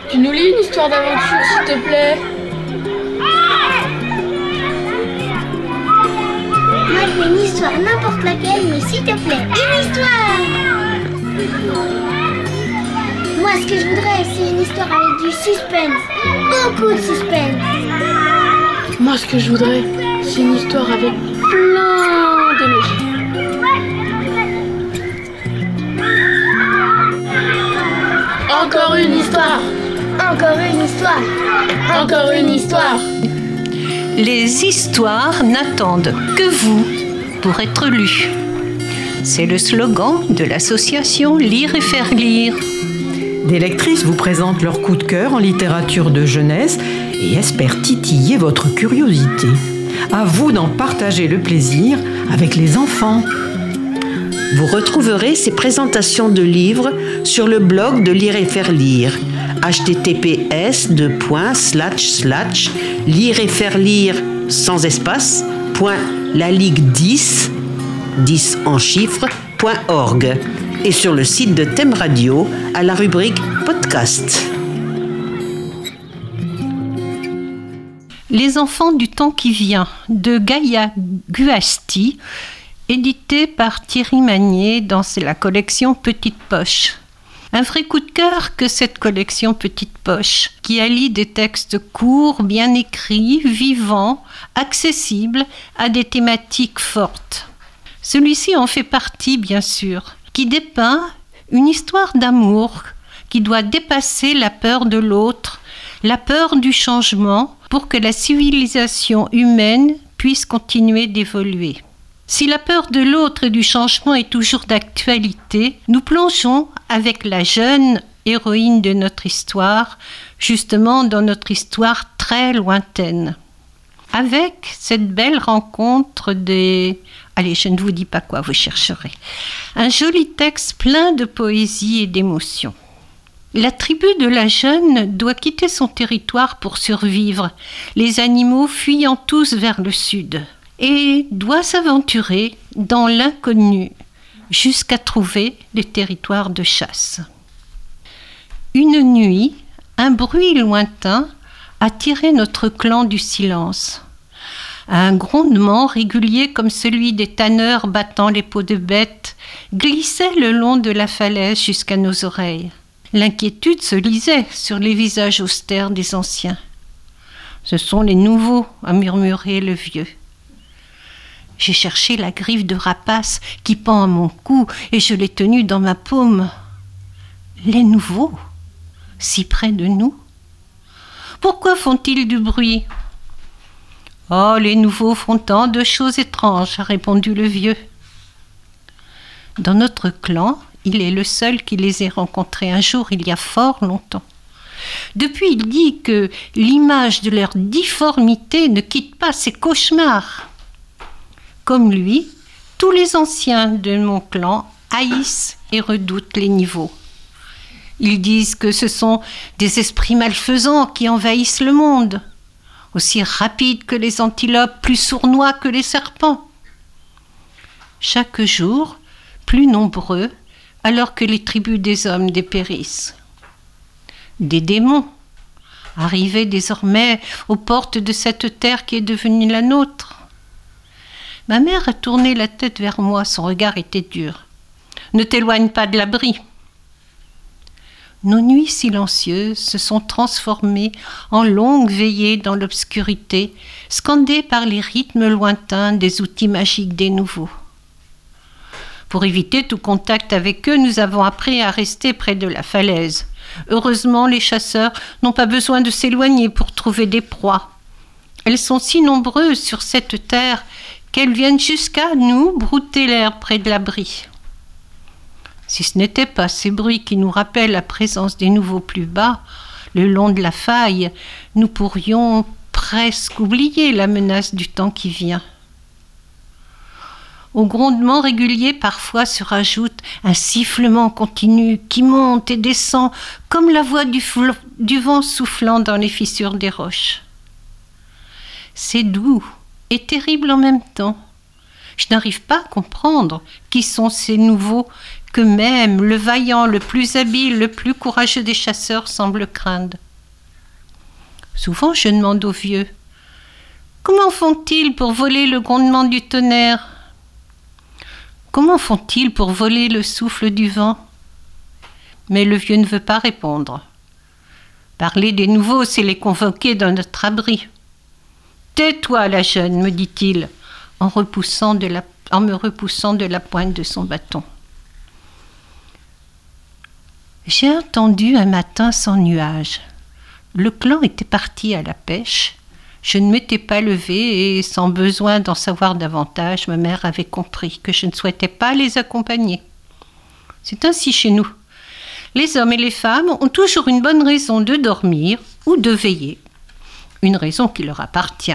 Tu nous lis une histoire d'aventure, s'il te plaît? Moi, je veux une histoire, n'importe laquelle, mais s'il te plaît, une histoire! Moi, ce que je voudrais, c'est une histoire avec du suspense. Beaucoup de suspense. Moi, ce que je voudrais, c'est une histoire avec plein d'émotions. Encore une histoire. Encore une histoire. Encore une histoire. Les histoires n'attendent que vous pour être lues. C'est le slogan de l'association Lire et faire lire. Des lectrices vous présentent leur coup de cœur en littérature de jeunesse et espèrent titiller votre curiosité. À vous d'en partager le plaisir avec les enfants. Vous retrouverez ces présentations de livres sur le blog de Lire et faire lire. https://lire et faire lire sans espace .laligue10 10 en chiffres.org et sur le site de Thème Radio à la rubrique podcast. Les enfants du temps qui vient de Gaïa Guasti, édité par Thierry Magnier dans la collection Petite Poche. Un vrai coup de cœur que cette collection Petite Poche, qui allie des textes courts, bien écrits, vivants, accessibles à des thématiques fortes. Celui-ci en fait partie, bien sûr, qui dépeint une histoire d'amour qui doit dépasser la peur de l'autre, la peur du changement, pour que la civilisation humaine puisse continuer d'évoluer. Si la peur de l'autre et du changement est toujours d'actualité, nous plongeons avec la jeune héroïne de notre histoire, justement dans notre histoire très lointaine. Avec cette belle rencontre des... Allez, je ne vous dis pas quoi, vous chercherez. Un joli texte plein de poésie et d'émotion. La tribu de la jeune doit quitter son territoire pour survivre, les animaux fuyant tous vers le sud, et doit s'aventurer dans l'inconnu jusqu'à trouver les territoires de chasse. Une nuit, un bruit lointain a tiré notre clan du silence. Un grondement régulier comme celui des tanneurs battant les peaux de bêtes glissait le long de la falaise jusqu'à nos oreilles. L'inquiétude se lisait sur les visages austères des anciens. « Ce sont les nouveaux », a murmuré le vieux. J'ai cherché la griffe de rapace qui pend à mon cou et je l'ai tenue dans ma paume. Les nouveaux, si près de nous. Pourquoi font-ils du bruit ? Oh, les nouveaux font tant de choses étranges, a répondu le vieux. Dans notre clan, il est le seul qui les ait rencontrés un jour il y a fort longtemps. Depuis, il dit que l'image de leur difformité ne quitte pas ses cauchemars. Comme lui, tous les anciens de mon clan haïssent et redoutent les niveaux. Ils disent que ce sont des esprits malfaisants qui envahissent le monde, aussi rapides que les antilopes, plus sournois que les serpents. Chaque jour, plus nombreux, alors que les tribus des hommes dépérissent. Des démons, arrivés désormais aux portes de cette terre qui est devenue la nôtre. Ma mère a tourné la tête vers moi, son regard était dur. « Ne t'éloigne pas de l'abri !» Nos nuits silencieuses se sont transformées en longues veillées dans l'obscurité, scandées par les rythmes lointains des outils magiques des nouveaux. Pour éviter tout contact avec eux, nous avons appris à rester près de la falaise. Heureusement, les chasseurs n'ont pas besoin de s'éloigner pour trouver des proies. Elles sont si nombreuses sur cette terre qu'elles viennent jusqu'à nous brouter l'air près de l'abri. Si ce n'était pas ces bruits qui nous rappellent la présence des nouveaux plus bas, le long de la faille, nous pourrions presque oublier la menace du temps qui vient. Au grondement régulier, parfois se rajoute un sifflement continu qui monte et descend comme la voix du vent soufflant dans les fissures des roches. C'est doux et terrible en même temps. Je n'arrive pas à comprendre qui sont ces nouveaux que même le vaillant, le plus habile, le plus courageux des chasseurs semble craindre. Souvent, je demande aux vieux, comment font-ils pour voler le grondement du tonnerre? Comment font-ils pour voler le souffle du vent? Mais le vieux ne veut pas répondre. Parler des nouveaux, c'est les convoquer dans notre abri. Tais-toi, la jeune, me dit-il, en me repoussant de la pointe de son bâton. J'ai entendu un matin sans nuage. Le clan était parti à la pêche. Je ne m'étais pas levée et, sans besoin d'en savoir davantage, ma mère avait compris que je ne souhaitais pas les accompagner. C'est ainsi chez nous. Les hommes et les femmes ont toujours une bonne raison de dormir ou de veiller. Une raison qui leur appartient.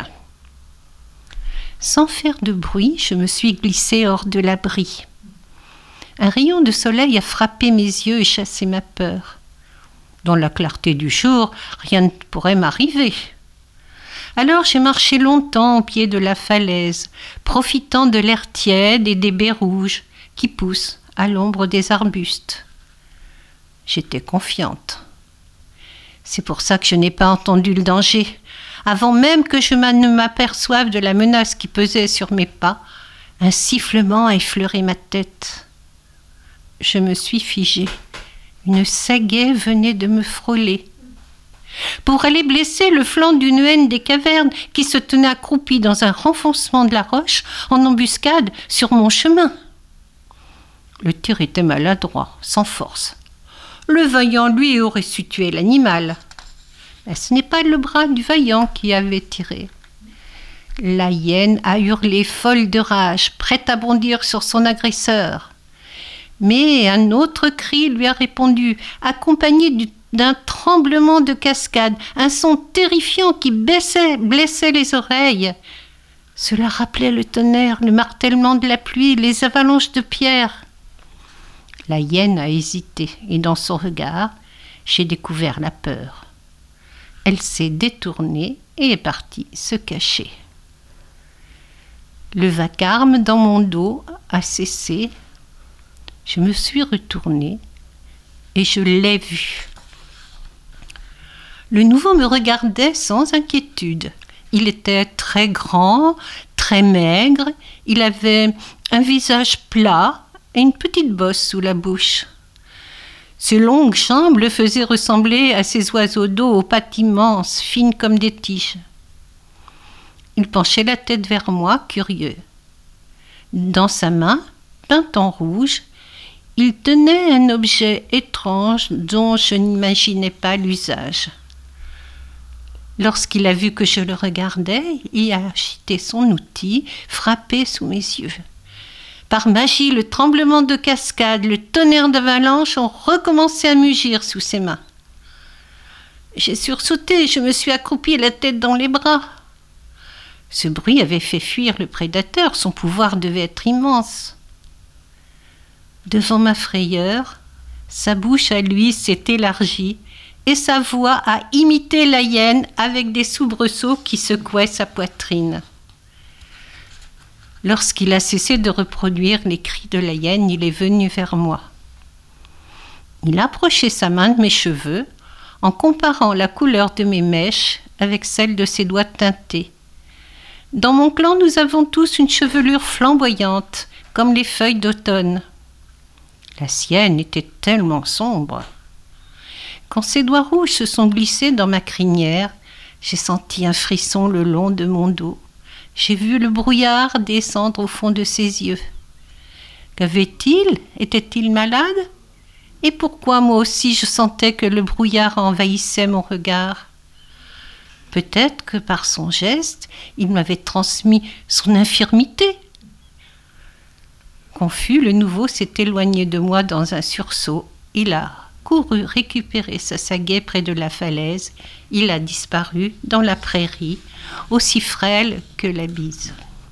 Sans faire de bruit, je me suis glissée hors de l'abri. Un rayon de soleil a frappé mes yeux et chassé ma peur. Dans la clarté du jour, rien ne pourrait m'arriver. Alors j'ai marché longtemps au pied de la falaise, profitant de l'air tiède et des baies rouges qui poussent à l'ombre des arbustes. J'étais confiante. C'est pour ça que je n'ai pas entendu le danger. Avant même que je ne m'aperçoive de la menace qui pesait sur mes pas, un sifflement a effleuré ma tête. Je me suis figée. Une sagaie venait de me frôler. Pour aller blesser le flanc d'une huenne des cavernes qui se tenait accroupie dans un renfoncement de la roche en embuscade sur mon chemin. Le tir était maladroit, sans force. Le vaillant, lui, aurait su tuer l'animal. Mais ce n'est pas le bras du vaillant qui avait tiré. La hyène a hurlé folle de rage, prête à bondir sur son agresseur. Mais un autre cri lui a répondu, accompagné d'un tremblement de cascade, un son terrifiant qui blessait les oreilles. Cela rappelait le tonnerre, le martèlement de la pluie, les avalanches de pierres. La hyène a hésité, et dans son regard, j'ai découvert la peur. Elle s'est détournée et est partie se cacher. Le vacarme dans mon dos a cessé. Je me suis retournée et je l'ai vu. Le nouveau me regardait sans inquiétude. Il était très grand, très maigre. Il avait un visage plat et une petite bosse sous la bouche. Ses longues jambes le faisaient ressembler à ces oiseaux d'eau aux pattes immenses, fines comme des tiges. Il penchait la tête vers moi, curieux. Dans sa main, peinte en rouge, il tenait un objet étrange dont je n'imaginais pas l'usage. Lorsqu'il a vu que je le regardais, il a agité son outil, frappé sous mes yeux. Par magie, le tremblement de cascade, le tonnerre d'avalanche ont recommencé à mugir sous ses mains. J'ai sursauté, je me suis accroupie la tête dans les bras. Ce bruit avait fait fuir le prédateur, son pouvoir devait être immense. Devant ma frayeur, sa bouche à lui s'est élargie et sa voix a imité la hyène avec des soubresauts qui secouaient sa poitrine. Lorsqu'il a cessé de reproduire les cris de la hyène, il est venu vers moi. Il a approché sa main de mes cheveux en comparant la couleur de mes mèches avec celle de ses doigts teintés. Dans mon clan, nous avons tous une chevelure flamboyante, comme les feuilles d'automne. La sienne était tellement sombre. Quand ses doigts rouges se sont glissés dans ma crinière, j'ai senti un frisson le long de mon dos. J'ai vu le brouillard descendre au fond de ses yeux. Qu'avait-il? Était-il malade? Et pourquoi moi aussi je sentais que le brouillard envahissait mon regard? Peut-être que par son geste, il m'avait transmis son infirmité. Confus, le nouveau s'est éloigné de moi dans un sursaut. Il a couru récupérer sa sagaie près de la falaise. Il a disparu dans la prairie, aussi frêle que la bise.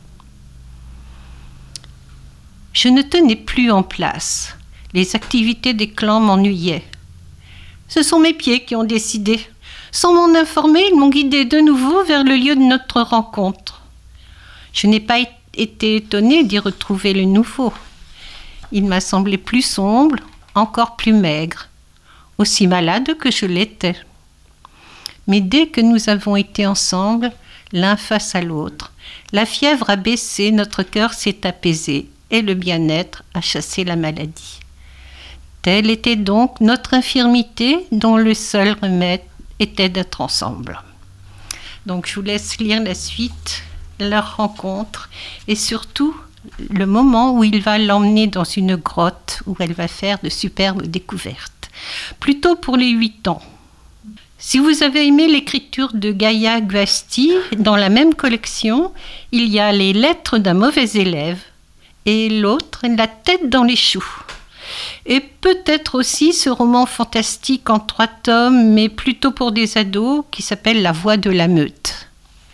Je ne tenais plus en place. Les activités des clans m'ennuyaient. Ce sont mes pieds qui ont décidé. Sans m'en informer, ils m'ont guidé de nouveau vers le lieu de notre rencontre. Je n'ai pas été étonnée d'y retrouver le nouveau. il m'a semblé plus sombre, encore plus maigre, aussi malade que je l'étais. Mais dès que nous avons été ensemble, l'un face à l'autre, la fièvre a baissé, notre cœur s'est apaisé et le bien-être a chassé la maladie. Telle était donc notre infirmité dont le seul remède était d'être ensemble. Donc je vous laisse lire la suite, leur rencontre et surtout le moment où il va l'emmener dans une grotte où elle va faire de superbes découvertes. Plutôt pour les 8 ans. Si vous avez aimé l'écriture de Gaïa Guasti, dans la même collection, il y a Les lettres d'un mauvais élève et l'autre, La tête dans les choux. Et peut-être aussi ce roman fantastique en 3 tomes, mais plutôt pour des ados, qui s'appelle La voix de la meute.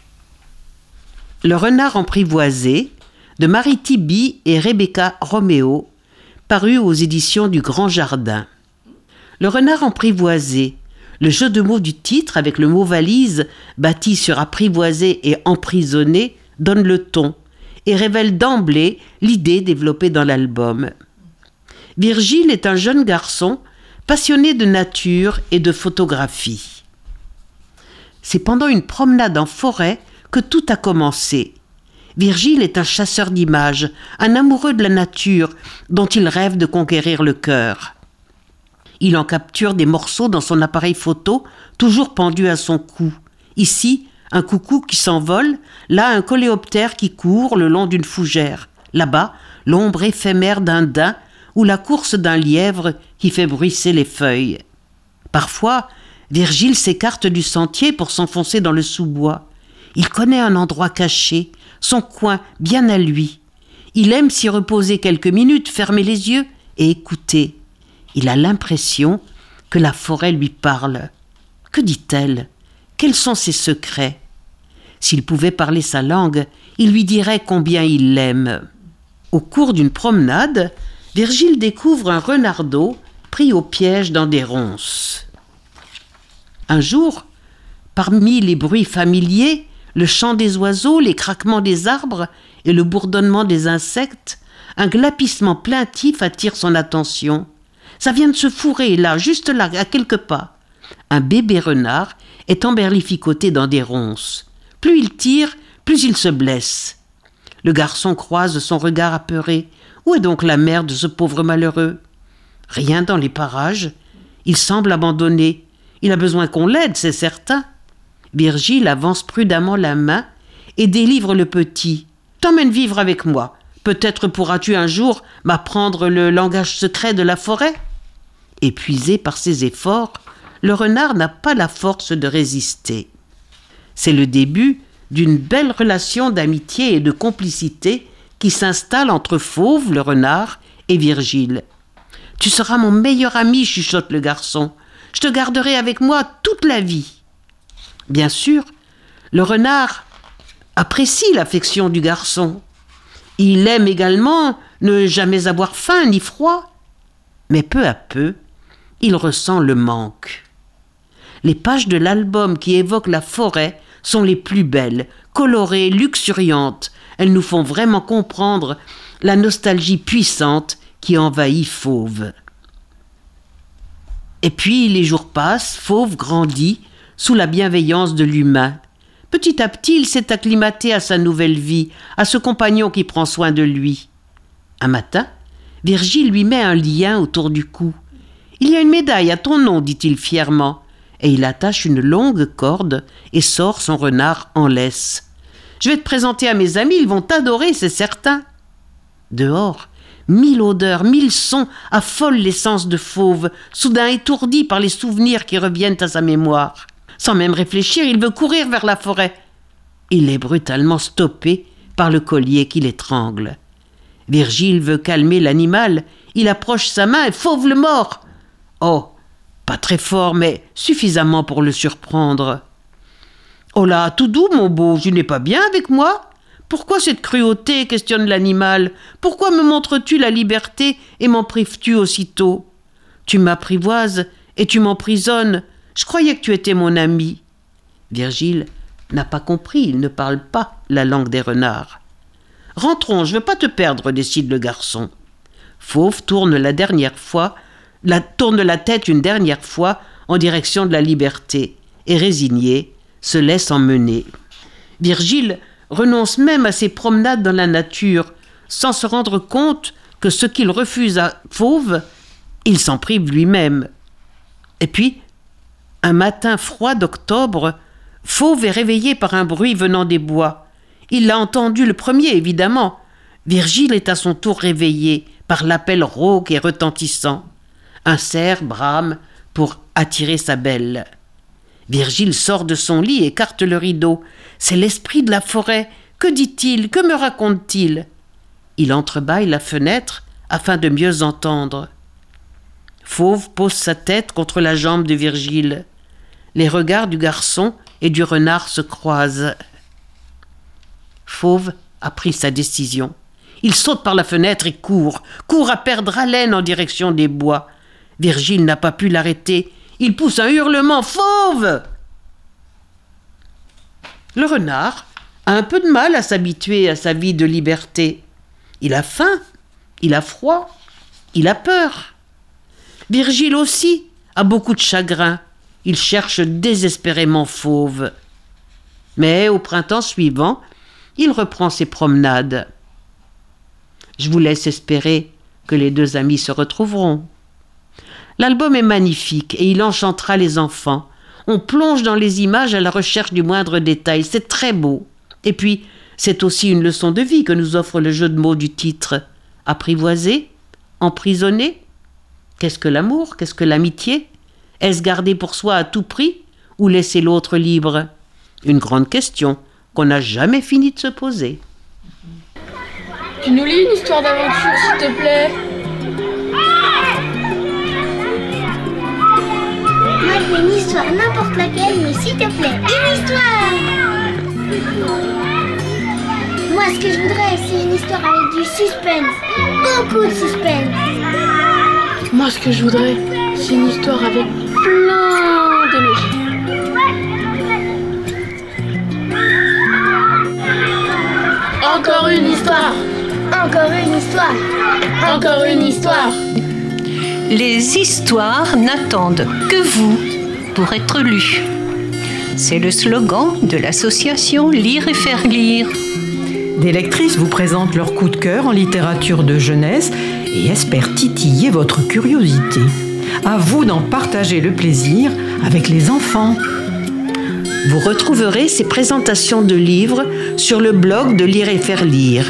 Le renard emprivoisé de Marie Tiby et Rebecca Roméo, paru aux éditions du Grand Jardin. Le renard emprivoisé, le jeu de mots du titre avec le mot valise bâti sur apprivoisé et emprisonné donne le ton et révèle d'emblée l'idée développée dans l'album. Virgile est un jeune garçon passionné de nature et de photographie. C'est pendant une promenade en forêt que tout a commencé. Virgile est un chasseur d'images, un amoureux de la nature dont il rêve de conquérir le cœur. Il en capture des morceaux dans son appareil photo, toujours pendu à son cou. Ici, un coucou qui s'envole, là un coléoptère qui court le long d'une fougère. Là-bas, l'ombre éphémère d'un daim ou la course d'un lièvre qui fait bruisser les feuilles. Parfois, Virgile s'écarte du sentier pour s'enfoncer dans le sous-bois. Il connaît un endroit caché, son coin bien à lui. Il aime s'y reposer quelques minutes, fermer les yeux et écouter. Il a l'impression que la forêt lui parle. Que dit-elle ? Quels sont ses secrets ? S'il pouvait parler sa langue, il lui dirait combien il l'aime. Au cours d'une promenade, Virgile découvre un renardeau pris au piège dans des ronces. Un jour, parmi les bruits familiers, le chant des oiseaux, les craquements des arbres et le bourdonnement des insectes, un glapissement plaintif attire son attention. Ça vient de se fourrer, là, juste là, à quelques pas. Un bébé renard est emberlificoté dans des ronces. Plus il tire, plus il se blesse. Le garçon croise son regard apeuré. Où est donc la mère de ce pauvre malheureux ? Rien dans les parages. Il semble abandonné. Il a besoin qu'on l'aide, c'est certain. Virgile avance prudemment la main et délivre le petit. « T'emmène vivre avec moi. Peut-être pourras-tu un jour m'apprendre le langage secret de la forêt ?» Épuisé par ses efforts, le renard n'a pas la force de résister. C'est le début d'une belle relation d'amitié et de complicité qui s'installe entre Fauve, le renard, et Virgile. « Tu seras mon meilleur ami, chuchote le garçon. Je te garderai avec moi toute la vie. » Bien sûr, le renard apprécie l'affection du garçon. Il aime également ne jamais avoir faim ni froid. Mais peu à peu, il ressent le manque. Les pages de l'album qui évoquent la forêt sont les plus belles, colorées, luxuriantes. Elles nous font vraiment comprendre la nostalgie puissante qui envahit Fauve. Et puis les jours passent, Fauve grandit sous la bienveillance de l'humain. Petit à petit, il s'est acclimaté à sa nouvelle vie, à ce compagnon qui prend soin de lui. Un matin, Virgile lui met un lien autour du cou. « Il y a une médaille à ton nom, dit-il fièrement, et il attache une longue corde et sort son renard en laisse. « Je vais te présenter à mes amis, ils vont t'adorer, c'est certain. » Dehors, 1000 odeurs, 1000 sons affolent les sens de Fauve, soudain étourdi par les souvenirs qui reviennent à sa mémoire. Sans même réfléchir, il veut courir vers la forêt. Il est brutalement stoppé par le collier qui l'étrangle. Virgile veut calmer l'animal. Il approche sa main et Fauve le mord. Oh, pas très fort, mais suffisamment pour le surprendre. « Oh là, tout doux, mon beau, tu n'es pas bien avec moi ? Pourquoi cette cruauté ? Questionne l'animal. Pourquoi me montres-tu la liberté et m'en prives-tu aussitôt ? Tu m'apprivoises et tu m'emprisonnes. Je croyais que tu étais mon ami. » Virgile n'a pas compris, il ne parle pas la langue des renards. « Rentrons, je ne veux pas te perdre, décide le garçon. » Fauve tourne la tête une dernière fois en direction de la liberté et résigné, se laisse emmener. Virgile renonce même à ses promenades dans la nature, sans se rendre compte que ce qu'il refuse à Fauve, il s'en prive lui-même. Et puis, un matin froid d'octobre, Fauve est réveillé par un bruit venant des bois. Il l'a entendu le premier, évidemment. Virgile est à son tour réveillé par l'appel rauque et retentissant. Un cerf brame pour attirer sa belle. Virgile sort de son lit, écarte le rideau. C'est l'esprit de la forêt. Que dit-il? Que me raconte-t-il? Il entrebâille la fenêtre afin de mieux entendre. Fauve pose sa tête contre la jambe de Virgile. Les regards du garçon et du renard se croisent. Fauve a pris sa décision. Il saute par la fenêtre et court à perdre haleine en direction des bois. Virgile n'a pas pu l'arrêter. Il pousse un hurlement. « Fauve !» Le renard a un peu de mal à s'habituer à sa vie de liberté. Il a faim, il a froid, il a peur. Virgile aussi a beaucoup de chagrin. Il cherche désespérément Fauve. Mais au printemps suivant, il reprend ses promenades. Je vous laisse espérer que les deux amis se retrouveront. L'album est magnifique et il enchantera les enfants. On plonge dans les images à la recherche du moindre détail. C'est très beau. Et puis, c'est aussi une leçon de vie que nous offre le jeu de mots du titre. Apprivoiser? Emprisonner? Qu'est-ce que l'amour? Qu'est-ce que l'amitié? Est-ce garder pour soi à tout prix ou laisser l'autre libre? Une grande question qu'on n'a jamais fini de se poser. Tu nous lis une histoire d'aventure, s'il te plaît? Moi, je veux une histoire, n'importe laquelle, mais s'il te plaît, une histoire! Moi, ce que je voudrais, c'est une histoire avec du suspense. Beaucoup de suspense. Moi, ce que je voudrais, c'est une histoire avec plein d'émotions. Encore une histoire. Encore une histoire. Encore une histoire. Les histoires n'attendent que vous pour être lues. C'est le slogan de l'association Lire et faire lire. Des lectrices vous présentent leur coup de cœur en littérature de jeunesse et espèrent titiller votre curiosité. À vous d'en partager le plaisir avec les enfants. Vous retrouverez ces présentations de livres sur le blog de Lire et faire lire.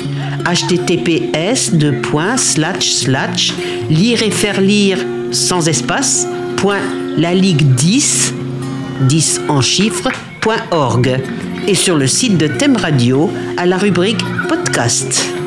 https://lire et faire lire sans espace .laligue10 10 en chiffres.org et sur le site de Thème Radio à la rubrique podcast.